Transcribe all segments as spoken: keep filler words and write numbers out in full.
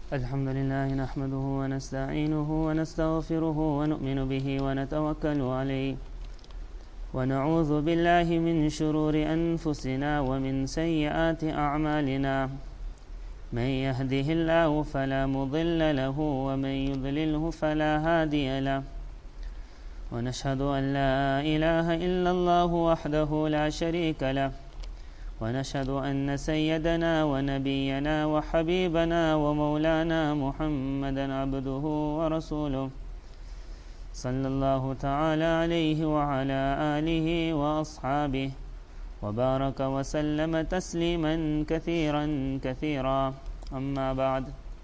الحمد لله نحمده ونستعينه ونستغفره ونؤمن به ونتوكل عليه ونعوذ بالله من شرور أنفسنا ومن سيئات أعمالنا من يهده الله فلا مضل له ومن يضلله فلا هادي له ونشهد أن لا إله إلا الله وحده لا شريك له ونشهد أن سيدنا ونبينا وحبيبنا ومولانا محمدا عبده ورسوله صلى الله تعالى عليه وعلى آله وأصحابه وبارك وسلم تسليما كثيرا كثيرا أما بعد.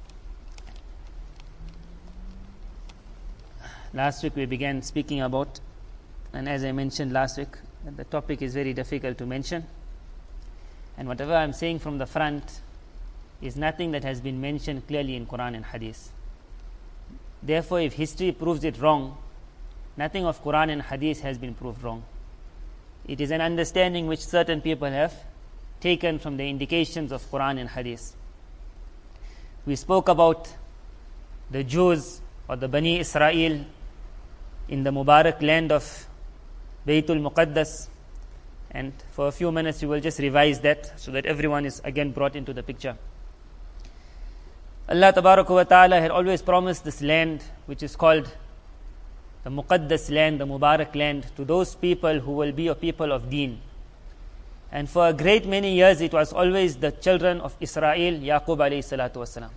Last week we began speaking about, and as I mentioned last week, the topic is very difficult to mention. And whatever I am saying from the front is nothing that has been mentioned clearly in Quran and Hadith. Therefore, if history proves it wrong, nothing of Quran and Hadith has been proved wrong. It is an understanding which certain people have taken from the indications of Quran and Hadith. We spoke about the Jews or the Bani Israel in the Mubarak land of Baytul Muqaddas. And for a few minutes we will just revise that so that everyone is again brought into the picture. Allah Tabaraka wa Ta'ala had always promised this land, which is called the Muqaddas land, the Mubarak land, to those people who will be a people of Deen. And for a great many years it was always the children of Israel, Yaqub alayhi salatu wasalam.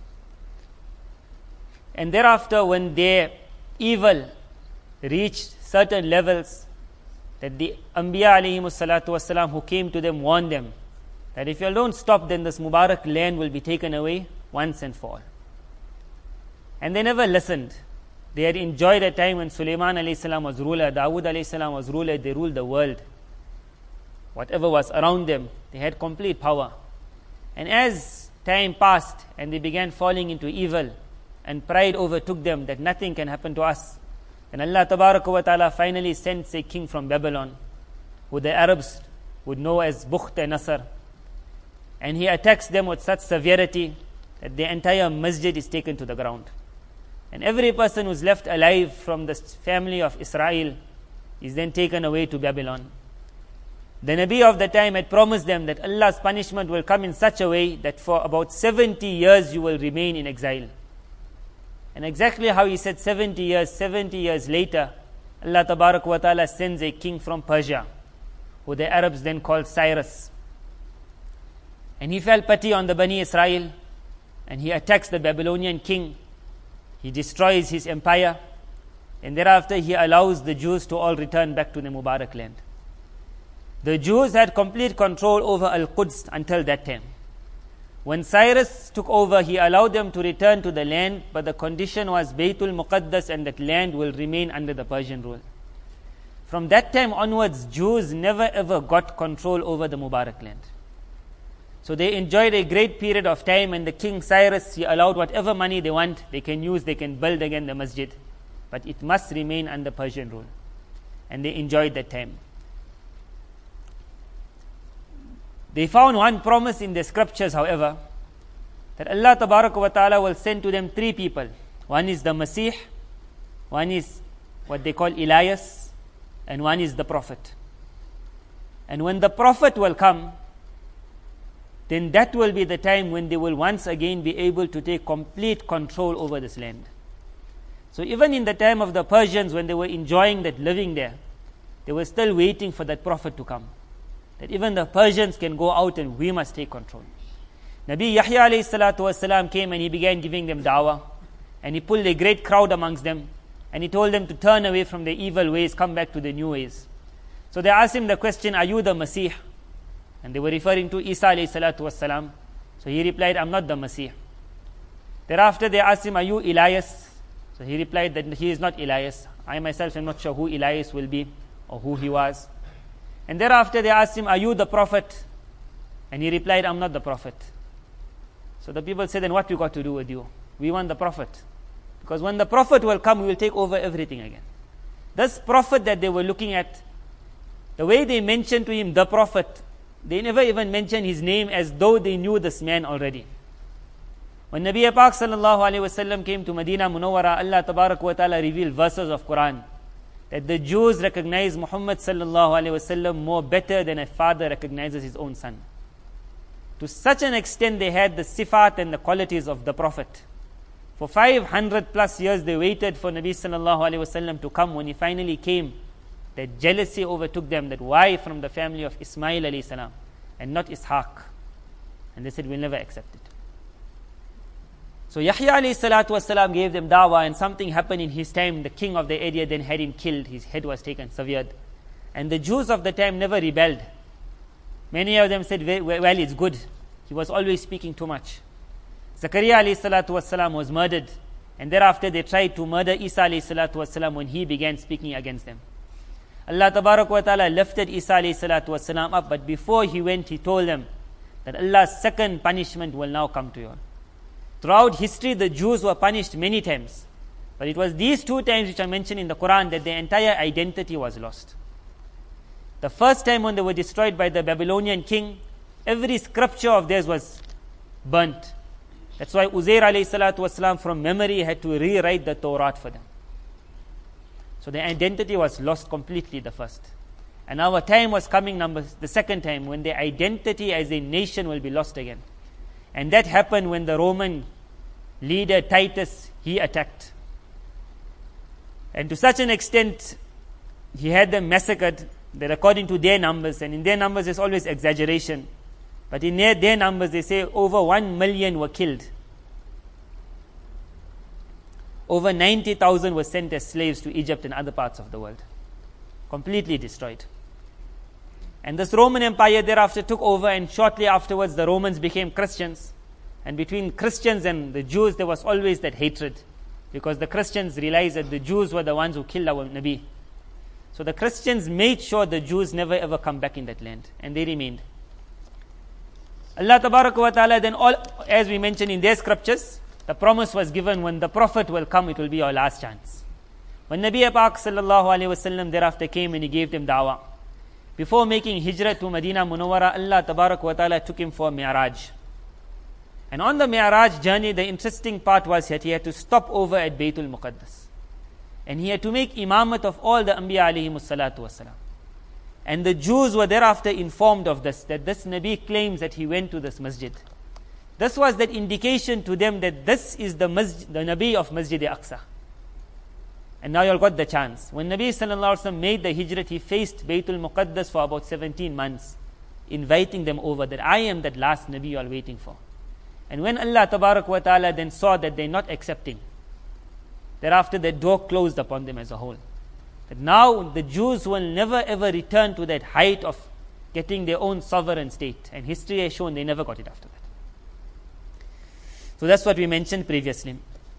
And thereafter, when their evil reached certain levels, that the Anbiya alayhimu salatu wasalam who came to them warned them that if you don't stop, then this Mubarak land will be taken away once and for all. And they never listened. They had enjoyed a time when Sulaiman alayhi salam was ruler, Dawood alayhi salam was ruler, they ruled the world. Whatever was around them, they had complete power. And as time passed and they began falling into evil and pride overtook them that nothing can happen to us, and Allah Tabaraka wa Ta'ala finally sent a king from Babylon, who the Arabs would know as Bukht-e-Nasr. And he attacks them with such severity that the entire masjid is taken to the ground. And every person who is left alive from the family of Israel is then taken away to Babylon. The Nabi of the time had promised them that Allah's punishment will come in such a way that for about seventy years you will remain in exile. And exactly how he said seventy years, seventy years later, Allah Tabarak wa Ta'ala sends a king from Persia, who the Arabs then called Cyrus. And he felt pity on the Bani Israel, and he attacks the Babylonian king. He destroys his empire, and thereafter he allows the Jews to all return back to the Mubarak land. The Jews had complete control over Al-Quds until that time. When Cyrus took over, he allowed them to return to the land, but the condition was Baytul Muqaddas and that land will remain under the Persian rule. From that time onwards, Jews never ever got control over the Mubarak land. So they enjoyed a great period of time, and the king Cyrus, he allowed whatever money they want, they can use, they can build again the masjid. But it must remain under Persian rule. And they enjoyed that time. They found one promise in the scriptures, however, that Allah Tabaraka wa Ta'ala will send to them three people. One is the Masih, one is what they call Elias, and one is the Prophet. And when the Prophet will come, then that will be the time when they will once again be able to take complete control over this land. So even in the time of the Persians, when they were enjoying that living there, they were still waiting for that Prophet to come. That even the Persians can go out and we must take control. Nabi Yahya alayhi salatu wasalam came and he began giving them dawah. And he pulled a great crowd amongst them. And he told them to turn away from the evil ways, come back to the new ways. So they asked him the question, are you the Masih? And they were referring to Isa alayhi salatu wasalam. So he replied, I'm not the Masih. Thereafter they asked him, are you Elias? So he replied that he is not Elias. I myself am not sure who Elias will be or who he was. And thereafter they asked him, are you the Prophet? And he replied, I'm not the Prophet. So the people said, then what we got to do with you? We want the Prophet. Because when the Prophet will come, we will take over everything again. This Prophet that they were looking at, the way they mentioned to him, the Prophet, they never even mentioned his name as though they knew this man already. When Nabi Pak sallallahu alayhi wasallam came to Medina Munawwara, Allah tabarak wa ta'ala revealed verses of Quran that the Jews recognize Muhammad sallallahu alayhi wasallam more better than a father recognizes his own son. To such an extent they had the sifat and the qualities of the Prophet. For five hundred plus years they waited for Nabi sallallahu alayhi wasallam to come. When he finally came, that jealousy overtook them, that why from the family of Ismail alayhi salam and not Ishaq? And they said, we'll never accept it. So Yahya alayhi salatu wasalam gave them dawah, and something happened in his time. The king of the area then had him killed. His head was taken, severed. And the Jews of the time never rebelled. Many of them said, well, it's good. He was always speaking too much. Zakaria alayhi salatu wasalam was murdered. And thereafter they tried to murder Isa alayhi salatu wasalam when he began speaking against them. Allah tabarak wa ta'ala lifted Isa alayhi salatu wasalam up, but before he went, he told them that Allah's second punishment will now come to you. Throughout history, the Jews were punished many times. But it was these two times which are mentioned in the Quran that their entire identity was lost. The first time when they were destroyed by the Babylonian king, every scripture of theirs was burnt. That's why Uzair alayhi salatu wasalam from memory had to rewrite the Torah for them. So their identity was lost completely, the first. And our time was coming, number the second time, when their identity as a nation will be lost again. And that happened when the Roman leader Titus, he attacked. And to such an extent, he had them massacred, that according to their numbers, and in their numbers there's always exaggeration, but in their, their numbers they say over one million were killed. Over ninety thousand were sent as slaves to Egypt and other parts of the world. Completely destroyed. And this Roman Empire thereafter took over, and shortly afterwards the Romans became Christians. And between Christians and the Jews there was always that hatred, because the Christians realized that the Jews were the ones who killed our Nabi. So the Christians made sure the Jews never ever come back in that land, and they remained. Allah Tabaraka wa Ta'ala then, all, as we mentioned in their scriptures, the promise was given, when the Prophet will come, it will be your last chance. When Nabi Pak sallallahu alayhi wasallam thereafter came and he gave them dawah, before making hijrah to Medina Munawwara, Allah Tabarak wa Ta'ala took him for Mi'raj. And on the Mi'raj journey, the interesting part was that he had to stop over at Baytul Muqaddas. And he had to make imamat of all the Anbiya alayhimus salatu wasalam. And the Jews were thereafter informed of this, that this Nabi claims that he went to this masjid. This was that indication to them that this is the masjid, the Nabi of Masjid Aqsa. And now you all got the chance. When Nabi sallallahu alaihi wasallam made the hijrat, he faced Baytul Muqaddas for about seventeen months, inviting them over, that I am that last Nabi you are waiting for. And when Allah Tabarak wa Ta'ala then saw that they're not accepting, thereafter the door closed upon them as a whole. That now the Jews will never ever return to that height of getting their own sovereign state. And history has shown they never got it after that. So that's what we mentioned previously.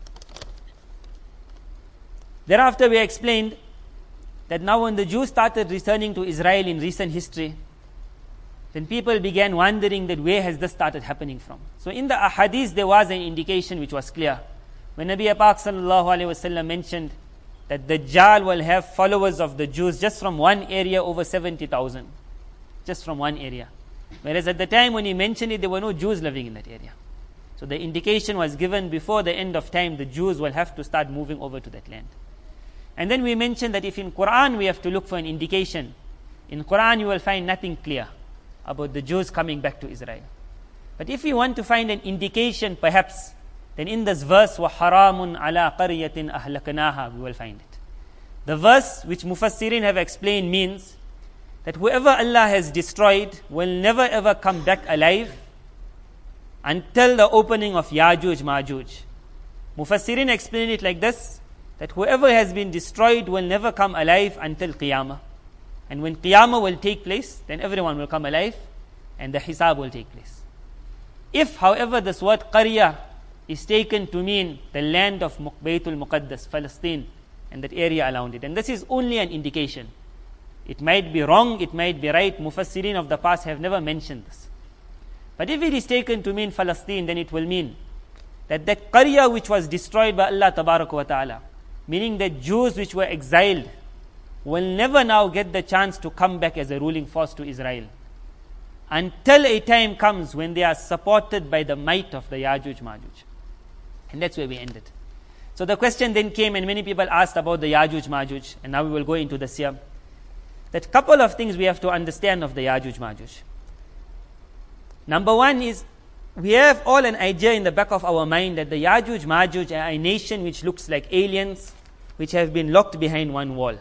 Thereafter we explained that now when the Jews started returning to Israel in recent history, then people began wondering that where has this started happening from. So in the ahadith there was an indication which was clear. When Nabi Pak sallallahu alayhi wasallam mentioned that Dajjal will have followers of the Jews just from one area over seventy thousand. Just from one area. Whereas at the time when he mentioned it, there were no Jews living in that area. So the indication was given before the end of time, the Jews will have to start moving over to that land. And then we mentioned that if in Quran we have to look for an indication, in Quran you will find nothing clear about the Jews coming back to Israel. But if you want to find an indication perhaps, then in this verse, وَحَرَامٌ عَلَىٰ قَرْيَةٍ أَهْلَكْنَاهَا, we will find it. The verse which Mufassirin have explained means that whoever Allah has destroyed will never ever come back alive until the opening of Yajuj Majuj. Mufassirin explain it like this, that whoever has been destroyed will never come alive until Qiyamah. And when Qiyamah will take place, then everyone will come alive and the Hisab will take place. If, however, this word Qarya is taken to mean the land of Baytul Muqaddas, Palestine, and that area around it, and this is only an indication. It might be wrong, it might be right. Mufassirin of the past have never mentioned this. But if it is taken to mean Palestine, then it will mean that that Qarya which was destroyed by Allah Tabarak wa Ta'ala, meaning that Jews which were exiled, will never now get the chance to come back as a ruling force to Israel until a time comes when they are supported by the might of the Yajuj Majuj. And that's where we ended. So the question then came, and many people asked about the Yajuj Majuj, and now we will go into this here. That couple of things we have to understand of the Yajuj Majuj. Number one is, we have all an idea in the back of our mind that the Yajuj Majuj are a nation which looks like aliens, which have been locked behind one wall.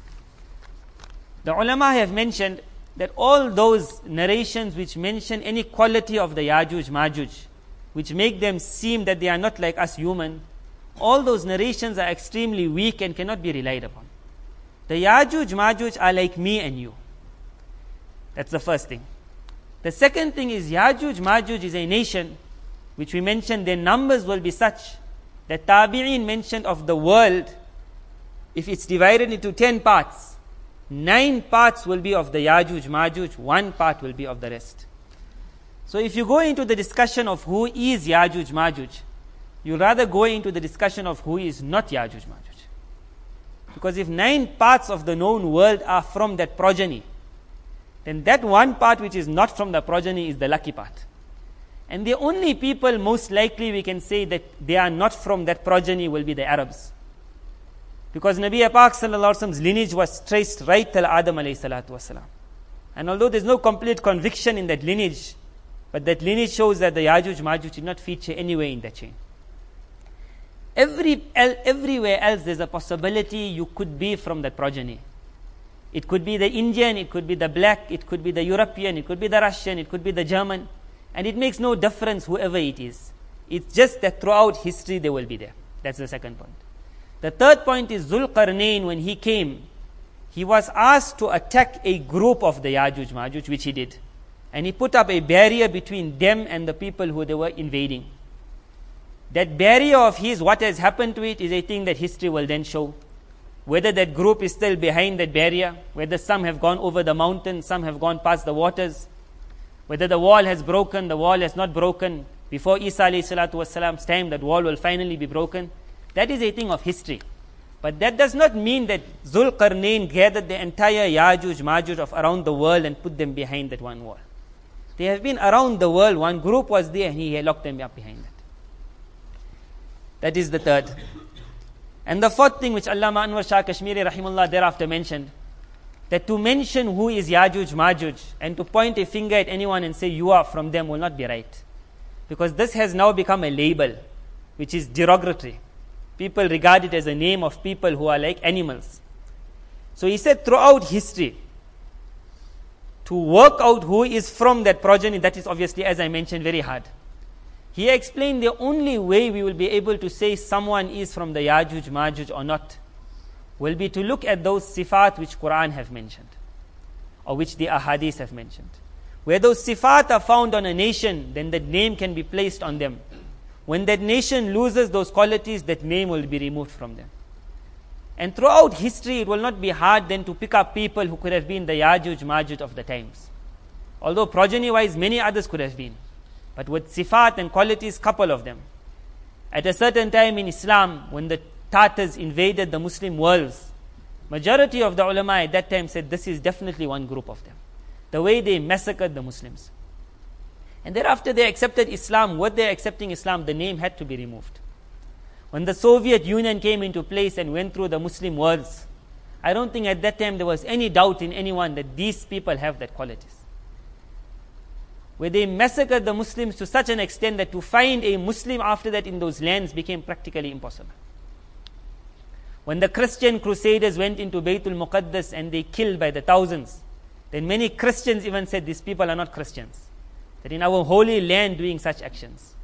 The ulama have mentioned that all those narrations which mention any quality of the Yajuj Majuj, which make them seem that they are not like us human, all those narrations are extremely weak and cannot be relied upon. The Yajuj Majuj are like me and you. That's the first thing. The second thing is, Yajuj Majuj is a nation which we mentioned their numbers will be such that Tabi'in mentioned of the world, if it's divided into ten parts, nine parts will be of the Yajuj Majuj, one part will be of the rest. So if you go into the discussion of who is Yajuj Majuj, you rather go into the discussion of who is not Yajuj Majuj. Because if nine parts of the known world are from that progeny, then that one part which is not from the progeny is the lucky part. And the only people most likely we can say that they are not from that progeny will be the Arabs. Because Nabi Pak sallallahu alaihi wasallam's lineage was traced right till Adam alayhi salatu wasalam. And although there is no complete conviction in that lineage, but that lineage shows that the Yajuj Majuj did not feature anywhere in that chain. Every, everywhere else there's a possibility you could be from that progeny. It could be the Indian, it could be the black, it could be the European, it could be the Russian, it could be the German. And it makes no difference whoever it is. It's just that throughout history they will be there. That's the second point. The third point is Zulqarnain, when he came, he was asked to attack a group of the Yajuj Majuj, which he did. And he put up a barrier between them and the people who they were invading. That barrier of his, what has happened to it, is a thing that history will then show. Whether that group is still behind that barrier, whether some have gone over the mountain, some have gone past the waters, whether the wall has broken, the wall has not broken. Before Isa alayhi salatu wasalam's time, that wall will finally be broken. That is a thing of history. But that does not mean that Zulqarnain gathered the entire Yajuj Majuj of around the world and put them behind that one wall. They have been around the world. One group was there and he locked them up behind that. That is the third. And the fourth thing which Allama Anwar Shah Kashmiri rahimullah thereafter mentioned, that to mention who is Yajuj Majuj and to point a finger at anyone and say you are from them will not be right. Because this has now become a label which is derogatory. People regard it as a name of people who are like animals. So he said throughout history, to work out who is from that progeny, that is obviously, as I mentioned, very hard. He explained the only way we will be able to say someone is from the Yajuj Majuj or not will be to look at those sifat which Quran have mentioned or which the ahadith have mentioned. Where those sifat are found on a nation, then that name can be placed on them. When that nation loses those qualities, that name will be removed from them. And throughout history, it will not be hard then to pick up people who could have been the Yajuj Majuj of the times. Although progeny-wise, many others could have been. But with sifat and qualities, couple of them. At a certain time in Islam, when the Tatars invaded the Muslim worlds, majority of the ulama at that time said this is definitely one group of them. The way they massacred the Muslims. And thereafter they accepted Islam. With their accepting Islam, the name had to be removed. When the Soviet Union came into place and went through the Muslim worlds, I don't think at that time there was any doubt in anyone that these people have that qualities. Where they massacred the Muslims to such an extent that to find a Muslim after that in those lands became practically impossible. When the Christian crusaders went into Baytul Muqaddas and they killed by the thousands, then many Christians even said these people are not Christians. That in our holy land doing such actions.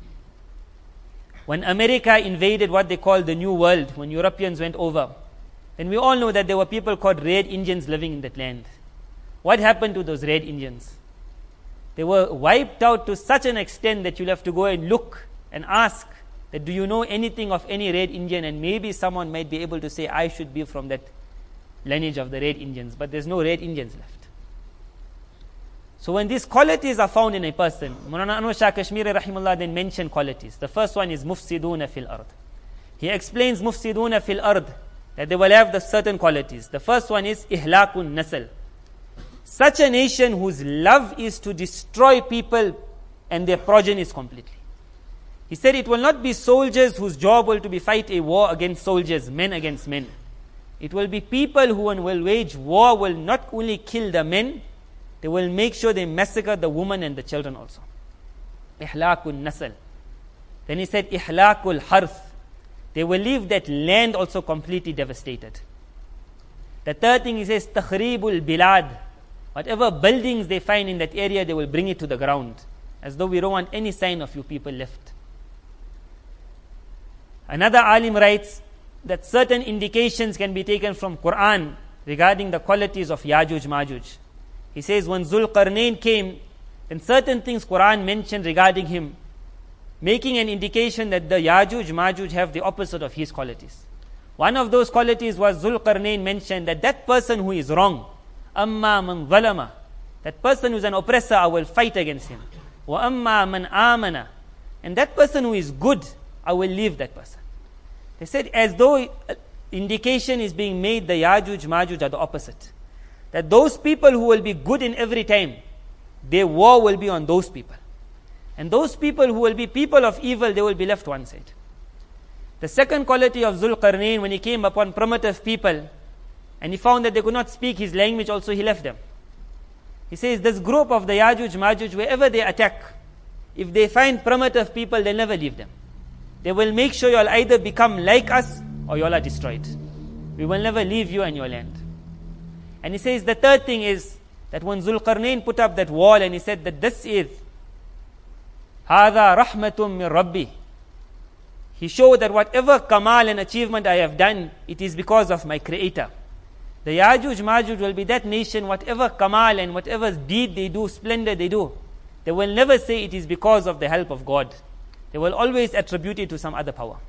When America invaded what they call the New World, when Europeans went over, then we all know that there were people called Red Indians living in that land. What happened to those Red Indians? They were wiped out to such an extent that you'll have to go and look and ask that do you know anything of any Red Indian, and maybe someone might be able to say I should be from that lineage of the Red Indians, but there's no Red Indians left. So when these qualities are found in a person, Maulana Anwar Shah Kashmiri rahimullah then mentioned qualities. The first one is mufsiduna fil ard. He explains mufsiduna fil ard, that they will have the certain qualities. The first one is ihlakun nasl. Such a nation whose love is to destroy people and their progenies completely. He said it will not be soldiers whose job will to be fight a war against soldiers, men against men. It will be people who will wage war will not only kill the men, they will make sure they massacre the women and the children also. Ihlakul nasl. Then he said ihlakul harth. They will leave that land also completely devastated. The third thing he says takhribul bilad. Whatever buildings they find in that area, they will bring it to the ground, as though we don't want any sign of you people left. Another alim writes that certain indications can be taken from Quran regarding the qualities of Yajuj Majuj. He says when Zulqarnain came, then certain things Quran mentioned regarding him, making an indication that the Yajuj Majuj have the opposite of his qualities. One of those qualities was Zulqarnain mentioned that that person who is wrong, amma man zalama, that person who is an oppressor, I will fight against him. Wa amma man amana, and that person who is good, I will leave that person. They said as though indication is being made, the Yajuj Majuj are the opposite. That those people who will be good in every time, their war will be on those people. And those people who will be people of evil, they will be left one side. The second quality of Zulqarnain, when he came upon primitive people, and he found that they could not speak his language, also he left them. He says this group of the Yajuj Majuj, wherever they attack, if they find primitive people, they'll never leave them. They will make sure you'll either become like us or you'll are destroyed. We will never leave you and your land. And he says the third thing is that when Zulqarnain put up that wall and he said that this is هَذَا رَحْمَةٌ مِّن رَبِّي, he showed that whatever kamal and achievement I have done, it is because of my Creator. The Yajuj Majuj will be that nation, whatever kamal and whatever deed they do, splendor they do, they will never say it is because of the help of God. They will always attribute it to some other power.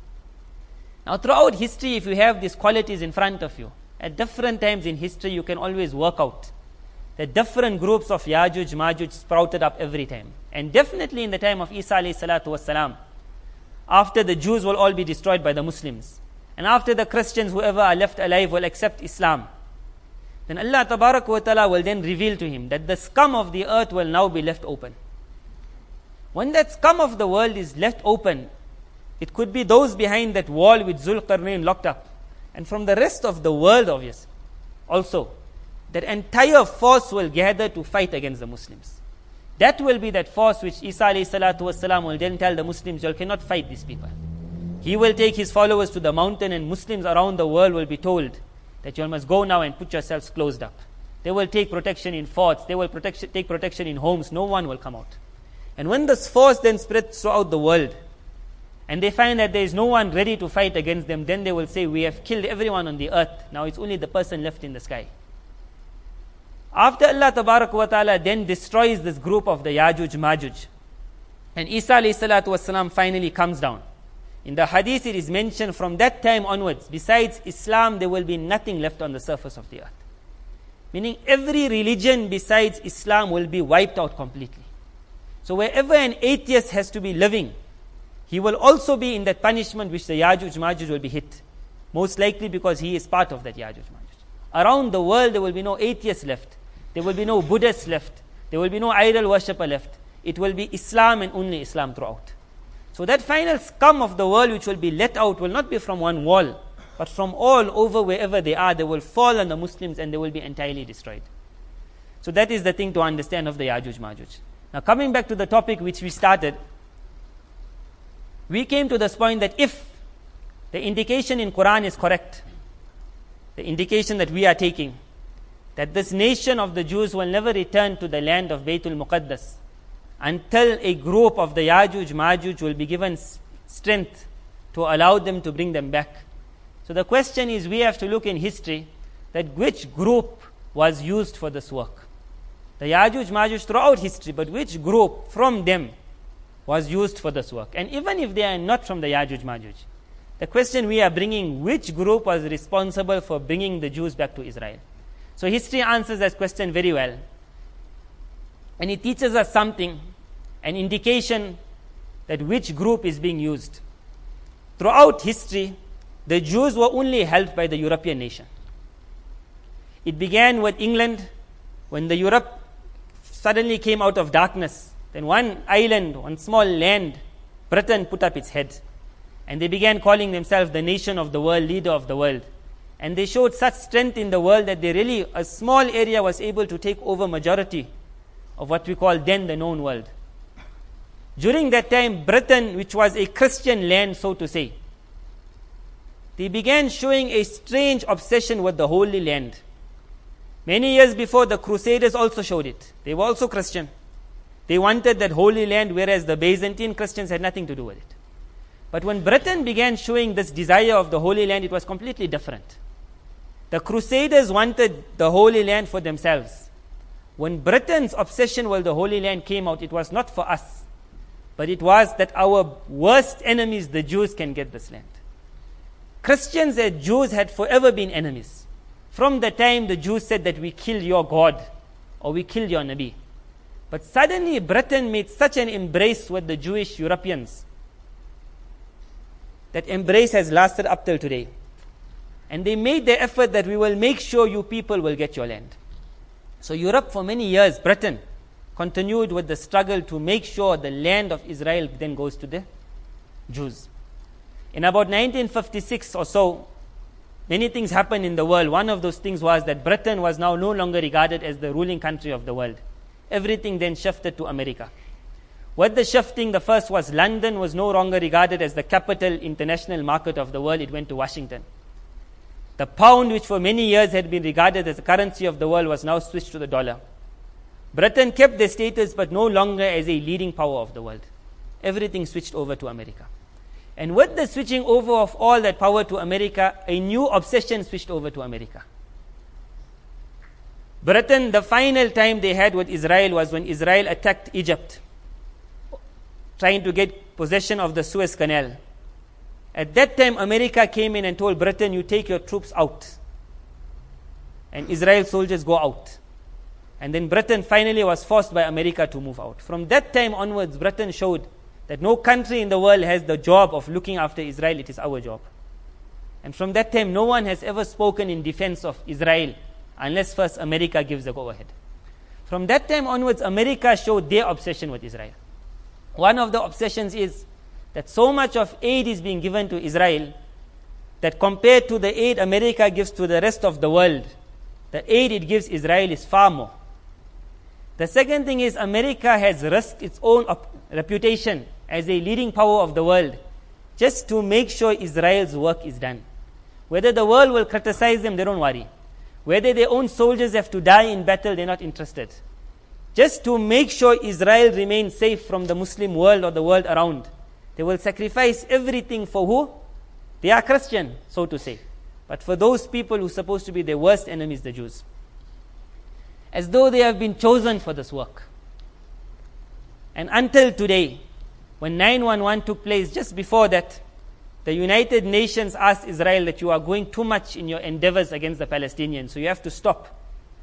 Now throughout history, if you have these qualities in front of you, at different times in history, you can always work out that different groups of Yajuj Majuj sprouted up every time. And definitely in the time of Isa alayhi salatu wasalam, after the Jews will all be destroyed by the Muslims, and after the Christians, whoever are left alive will accept Islam, then Allah tabarak wa ta'ala will then reveal to him that the scum of the earth will now be left open. When that scum of the world is left open, it could be those behind that wall with Zulqarnain locked up, and from the rest of the world, obviously, also, that entire force will gather to fight against the Muslims. That will be that force which Isa alayhi salatu wasalam will then tell the Muslims, you cannot fight these people. He will take his followers to the mountain, and Muslims around the world will be told that you must go now and put yourselves closed up. They will take protection in forts, they will protection, take protection in homes, no one will come out. And when this force then spreads throughout the world, and they find that there is no one ready to fight against them, then they will say, we have killed everyone on the earth, now it's only the person left in the sky. After Allah tabarak wa ta'ala then destroys this group of the Yajuj Majuj, and Isa alayhi salatu wasalam finally comes down. In the hadith it is mentioned from that time onwards, besides Islam, there will be nothing left on the surface of the earth. Meaning every religion besides Islam will be wiped out completely. So wherever an atheist has to be living, he will also be in that punishment which the Yajuj Majuj will be hit. Most likely because he is part of that Yajuj Majuj. Around the world there will be no atheists left. There will be no Buddhists left. There will be no idol worshipper left. It will be Islam and only Islam throughout. So that final scum of the world which will be let out will not be from one wall, but from all over wherever they are, they will fall on the Muslims and they will be entirely destroyed. So that is the thing to understand of the Yajuj Majuj. Now coming back to the topic which we started, we came to this point that if the indication in Quran is correct, the indication that we are taking, that this nation of the Jews will never return to the land of Baytul Muqaddas until a group of the Yajuj Majuj will be given strength to allow them to bring them back. So the question is, we have to look in history that which group was used for this work. The Yajuj Majuj throughout history, but which group from them was used for this work. And even if they are not from the Yajuj Majuj, the question we are bringing, which group was responsible for bringing the Jews back to Israel? So history answers that question very well. And it teaches us something, an indication that which group is being used. Throughout history, the Jews were only helped by the European nation. It began with England, when the Europe suddenly came out of darkness. Then one island, one small land, Britain put up its head. And they began calling themselves the nation of the world, leader of the world. And they showed such strength in the world that they really, a small area was able to take over majority of what we call then the known world. During that time, Britain, which was a Christian land, so to say, they began showing a strange obsession with the Holy Land. Many years before, the Crusaders also showed it. They were also Christian. They wanted that Holy Land, whereas the Byzantine Christians had nothing to do with it. But when Britain began showing this desire of the Holy Land, it was completely different. The Crusaders wanted the Holy Land for themselves. When Britain's obsession with the Holy Land came out, it was not for us, but it was that our worst enemies, the Jews, can get this land. Christians and Jews had forever been enemies. From the time the Jews said that we kill your God, or we kill your Nabi. But suddenly Britain made such an embrace with the Jewish Europeans. That embrace has lasted up till today. And they made the effort that we will make sure you people will get your land. So Europe for many years, Britain, continued with the struggle to make sure the land of Israel then goes to the Jews. In about nineteen fifty-six or so, many things happened in the world. One of those things was that Britain was now no longer regarded as the ruling country of the world. Everything then shifted to America. With the shifting, the first was London was no longer regarded as the capital international market of the world. It went to Washington. The pound, which for many years had been regarded as the currency of the world, was now switched to the dollar. Britain kept their status, but no longer as a leading power of the world. Everything switched over to America. And with the switching over of all that power to America, a new obsession switched over to America. Britain, the final time they had with Israel was when Israel attacked Egypt, trying to get possession of the Suez Canal. At that time, America came in and told Britain, you take your troops out. And Israel soldiers go out. And then Britain finally was forced by America to move out. From that time onwards, Britain showed that no country in the world has the job of looking after Israel. It is our job. And from that time, no one has ever spoken in defense of Israel unless first America gives the go-ahead. From that time onwards, America showed their obsession with Israel. One of the obsessions is that so much of aid is being given to Israel that compared to the aid America gives to the rest of the world, the aid it gives Israel is far more. The second thing is America has risked its own op- reputation as a leading power of the world just to make sure Israel's work is done. Whether the world will criticize them, they don't worry. Whether their own soldiers have to die in battle, they're not interested. Just to make sure Israel remains safe from the Muslim world or the world around, they will sacrifice everything for who? They are Christian, so to say. But for those people who are supposed to be their worst enemies, the Jews. As though they have been chosen for this work. And until today, when nine one one took place, just before that, the United Nations asked Israel that you are going too much in your endeavors against the Palestinians, so you have to stop.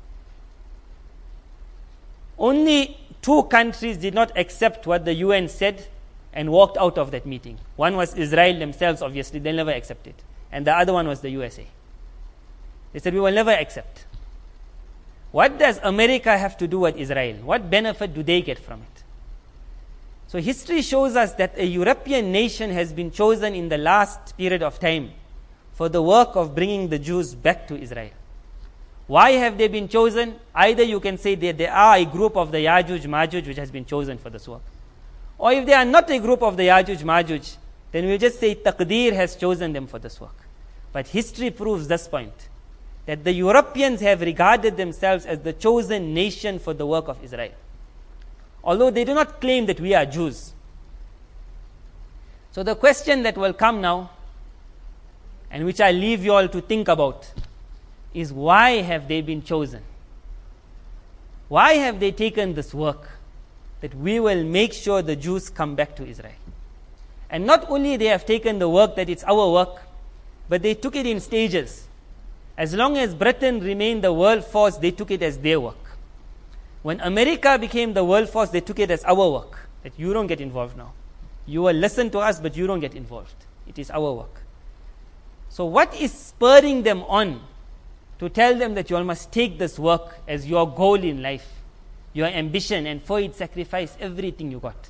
Only two countries did not accept what the U N said and walked out of that meeting. One was Israel themselves, obviously, they never accepted. And the other one was the U S A. They said, we will never accept. What does America have to do with Israel? What benefit do they get from it? So history shows us that a European nation has been chosen in the last period of time for the work of bringing the Jews back to Israel. Why have they been chosen? Either you can say that they are a group of the Yajuj Majuj which has been chosen for this work. Or if they are not a group of the Yajuj Majuj, then we'll just say Taqdeer has chosen them for this work. But history proves this point, that the Europeans have regarded themselves as the chosen nation for the work of Israel. Although they do not claim that we are Jews. So the question that will come now, and which I leave you all to think about, is why have they been chosen? Why have they taken this work that we will make sure the Jews come back to Israel? And not only they have taken the work that it's our work, but they took it in stages. As long as Britain remained the world force, they took it as their work. When America became the world force, they took it as our work. That you don't get involved now. You will listen to us, but you don't get involved. It is our work. So what is spurring them on to tell them that you all must take this work as your goal in life, your ambition, and for it sacrifice everything you got?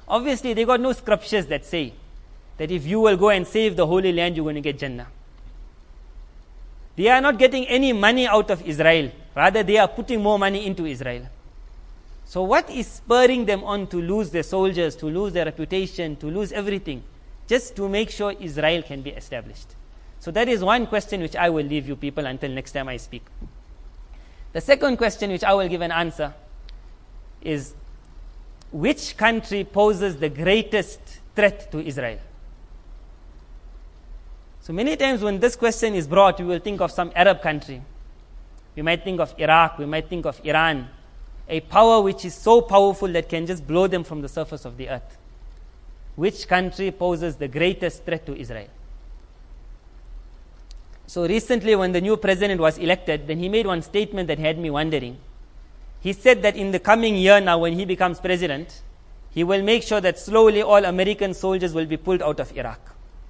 Obviously, they got no scriptures that say that if you will go and save the Holy Land, you're going to get Jannah. They are not getting any money out of Israel. Rather, they are putting more money into Israel. So what is spurring them on to lose their soldiers, to lose their reputation, to lose everything, just to make sure Israel can be established? So that is one question which I will leave you people until next time I speak. The second question which I will give an answer is, which country poses the greatest threat to Israel? So many times when this question is brought, we will think of some Arab country. We might think of Iraq, we might think of Iran, a power which is so powerful that can just blow them from the surface of the earth. Which country poses the greatest threat to Israel? So recently when the new president was elected, then he made one statement that had me wondering. He said that in the coming year now, when he becomes president, he will make sure that slowly all American soldiers will be pulled out of Iraq.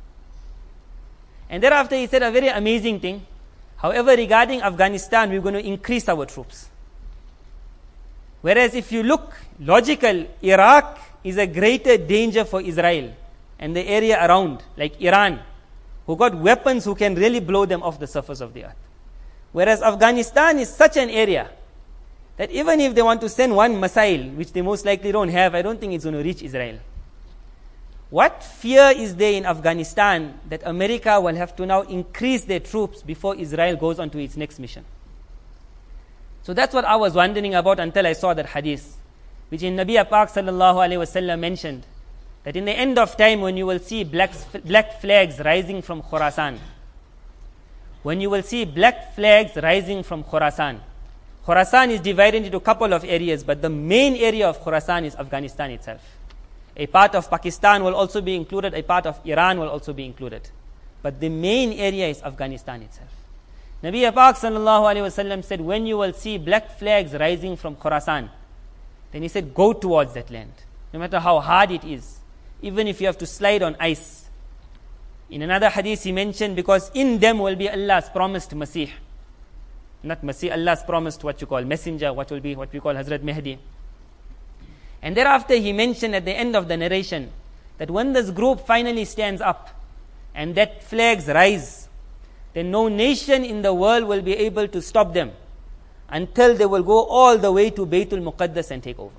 And thereafter he said a very amazing thing. However, regarding Afghanistan, we're going to increase our troops. Whereas if you look logical, Iraq is a greater danger for Israel and the area around, like Iran, who got weapons who can really blow them off the surface of the earth. Whereas Afghanistan is such an area that even if they want to send one missile, which they most likely don't have, I don't think it's going to reach Israel. What fear is there in Afghanistan that America will have to now increase their troops before Israel goes on to its next mission? So that's what I was wondering about until I saw that hadith, which in Nabi Pak sallallahu alayhi wa sallam mentioned, that in the end of time when you will see black, black flags rising from Khurasan, when you will see black flags rising from Khurasan, Khurasan is divided into a couple of areas, but the main area of Khurasan is Afghanistan itself. A part of Pakistan will also be included, a part of Iran will also be included. But the main area is Afghanistan itself. Nabi Pak sallallahu alayhi wa sallam said, when you will see black flags rising from Khurasan, then he said, go towards that land. No matter how hard it is, even if you have to slide on ice. In another hadith he mentioned, because in them will be Allah's promised Masih. Not Masih, Allah's promised what you call messenger, what will be what we call Hazrat Mahdi. And thereafter he mentioned at the end of the narration that when this group finally stands up and that flags rise, then no nation in the world will be able to stop them until they will go all the way to Baytul Muqaddas and take over.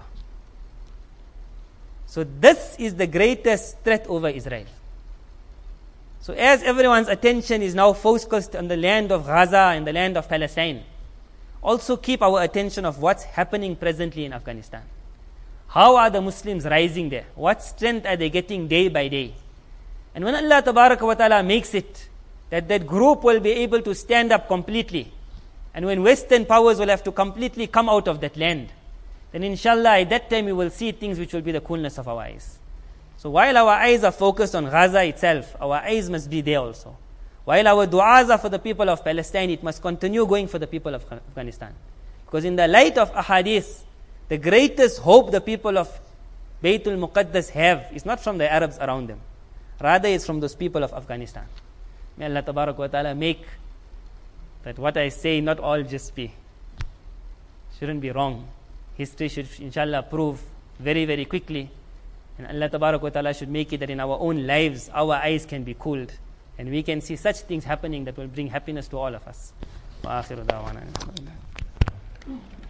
So this is the greatest threat over Israel. So as everyone's attention is now focused on the land of Gaza and the land of Palestine, also keep our attention of what's happening presently in Afghanistan. How are the Muslims rising there? What strength are they getting day by day? And when Allah Tabaraka wa Ta'ala makes it that that group will be able to stand up completely, and when Western powers will have to completely come out of that land, then inshallah at that time we will see things which will be the coolness of our eyes. So while our eyes are focused on Gaza itself, our eyes must be there also. While our du'as are for the people of Palestine, it must continue going for the people of Afghanistan. Because in the light of ahadith, the greatest hope the people of Baytul Muqaddas have is not from the Arabs around them. Rather, it's from those people of Afghanistan. May Allah Tabarak wa Ta'ala make that what I say not all just be, shouldn't be wrong. History should inshallah prove very, very quickly. And Allah Tabarak wa Ta'ala should make it that in our own lives, our eyes can be cooled. And we can see such things happening that will bring happiness to all of us. Wa akhiru da'wana.